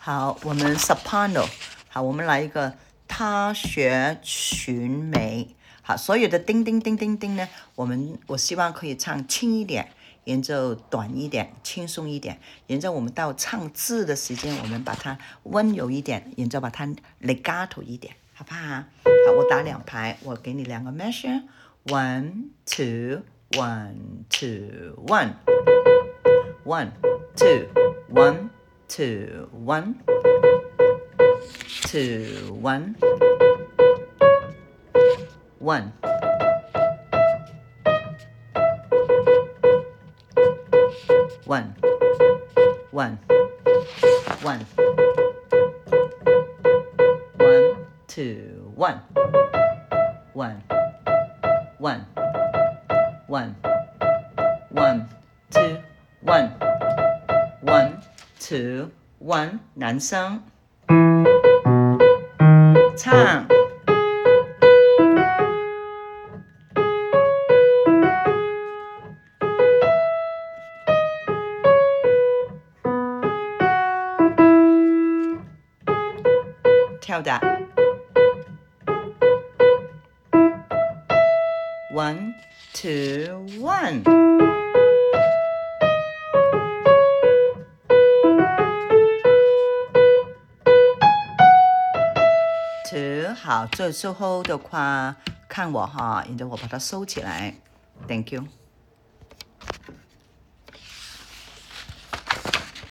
好，我们 soprano。好，我们来一个他学群眉。好，所有的叮叮叮叮叮呢，我希望可以唱轻一点，然后短一点，轻松一点。然后我们到唱字的时间，我们把它温柔一点，然后把它 legato 一点，好不好？好，我打2拍，我给你2个 measure， 1 2 1 2 1 1 2 1 2 1 2 1 1 1 1 1 2 1 1 1 1 1 2 1 1 2 1，男生唱。跳的 1 2 1 2，好，最后的话看我哈，然后我把它收起来 ，Thank you。